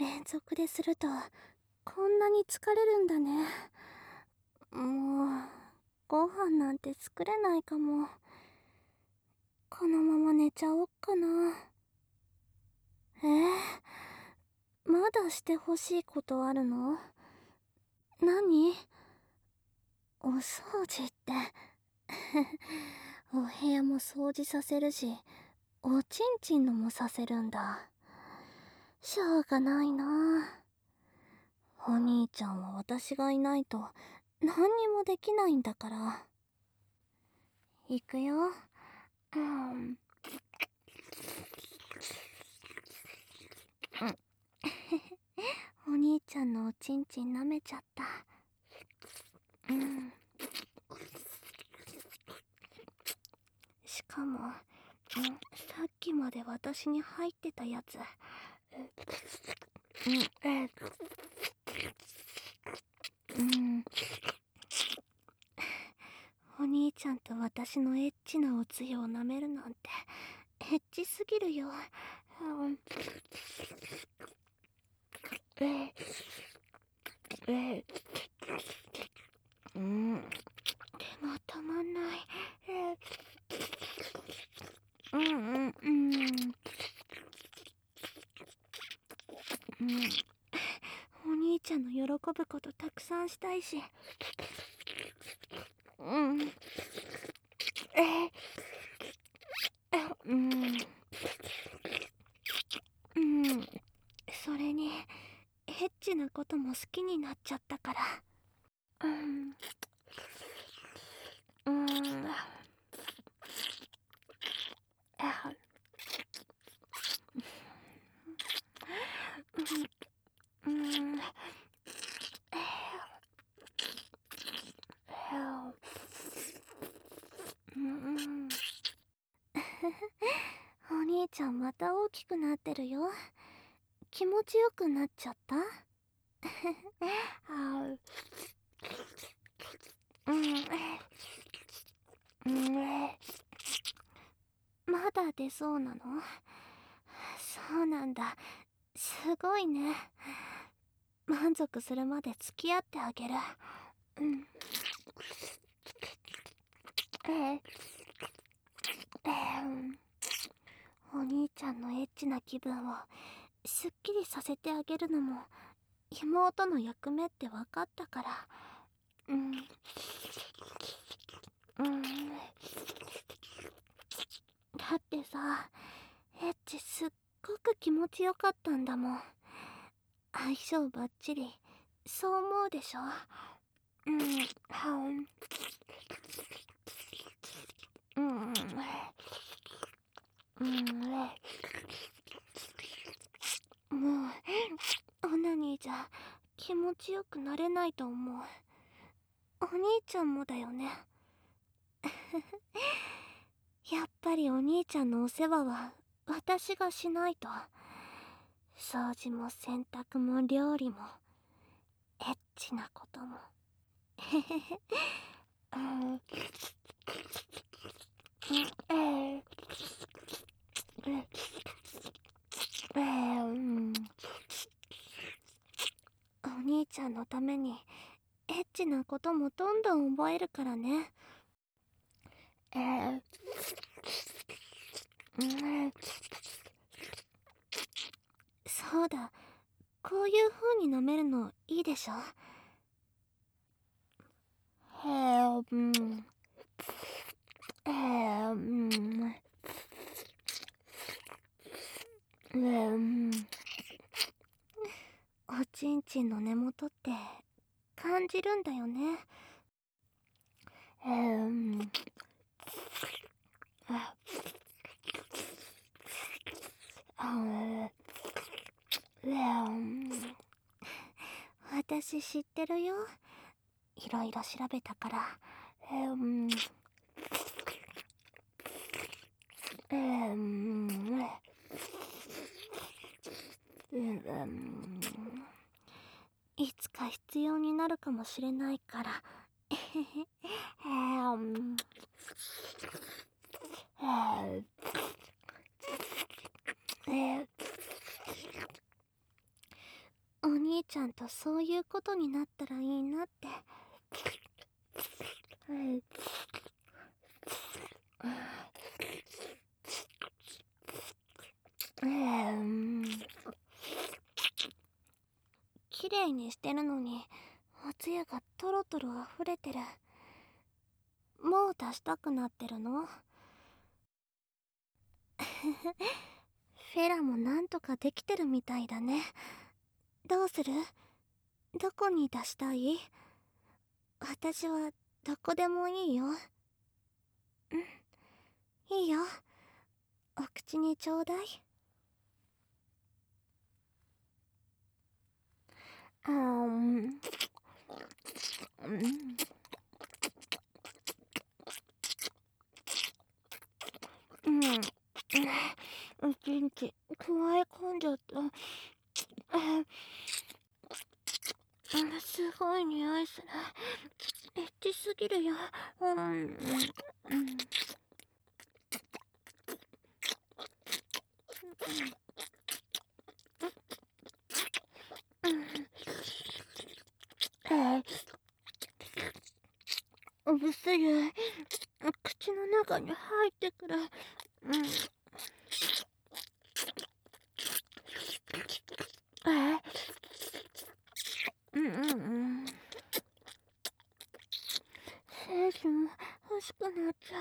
連続でするとこんなに疲れるんだね。もうご飯なんて作れないかも。このまま寝ちゃおっかな。まだしてほしいことあるの？何？お掃除ってお部屋も掃除させるし、おちんちんのもさせるんだ。しょうがないな。お兄ちゃんは私がいないと何にもできないんだから。いくよ。うん。お兄ちゃんのおちんちん舐めちゃった。うん。しかも、さっきまで私に入ってたやつ。うん。お兄ちゃんと私のエッチなおつゆを舐めるなんてエッチすぎるよ。うん。でもたまんない。お兄ちゃんの喜ぶことたくさんしたいし。それにエッチなことも好きになっちゃったから。お兄ちゃんまた大きくなってるよ。気持ちよくなっちゃった？まだ出そうなの？そうなんだ。すごいね。満足するまで付き合ってあげる。お兄ちゃんのエッチな気分をすっきりさせてあげるのも妹の役目って分かったから。だってさ、エッチすっごく気持ちよかったんだもん。相性バッチリ、そう思うでしょ？もうオナニーじゃ気持ちよくなれないと思う。お兄ちゃんもだよね。やっぱりお兄ちゃんのお世話は私がしないと。掃除も洗濯も料理もエッチなことも。お兄ちゃんのためにエッチなこともどんどん覚えるからね。そうだ、こういう風に舐めるのいいでしょ？おちんちんの根元って感じるんだよね。私知ってるよ。いろいろ調べたから。いつか必要になるかもしれないから。 兄ちゃんとそういうことになったらいいなって。綺麗にしてるのにおつゆがトロトロ溢れてる。もう出したくなってるの？フェラもなんとかできてるみたいだね。どうする？どこに出したい？私はどこでもいいよ。いいよ。お口にちょうだい。一日くわえ込んじゃった。すごい匂いする。エッチすぎるよ。うるせえ。口の中に入ってくる。精神欲しくなっちゃ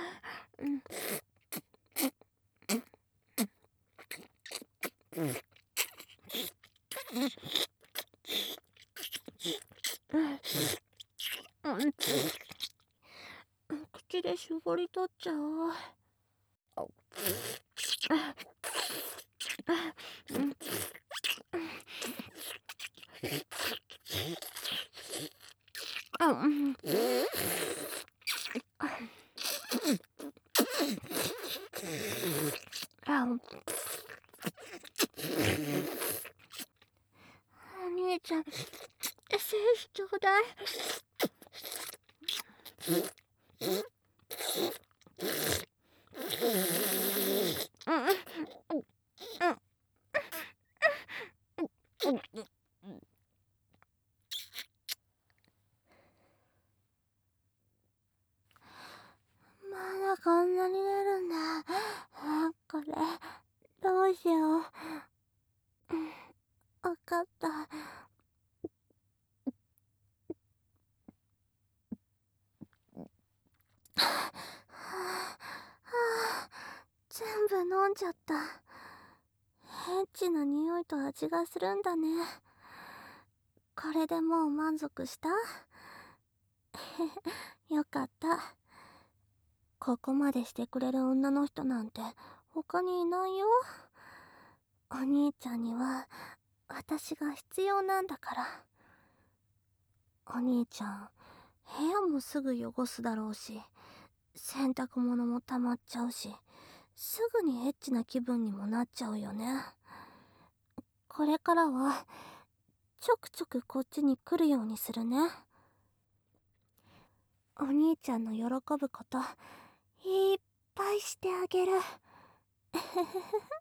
う。口で絞り取っちゃおう。お兄ちゃん、精子ちょうだい。まだこんなに出るんだ。これ、どうしよう。わかった。全部飲んじゃった。エッチな匂いと味がするんだね。これでもう満足した？よかった。ここまでしてくれる女の人なんて他にいないよ。お兄ちゃんには私が必要なんだから。お兄ちゃん、部屋もすぐ汚すだろうし、洗濯物も溜まっちゃうし、すぐにエッチな気分にもなっちゃうよね。これからはちょくちょくこっちに来るようにするね。お兄ちゃんの喜ぶこといっぱいしてあげる。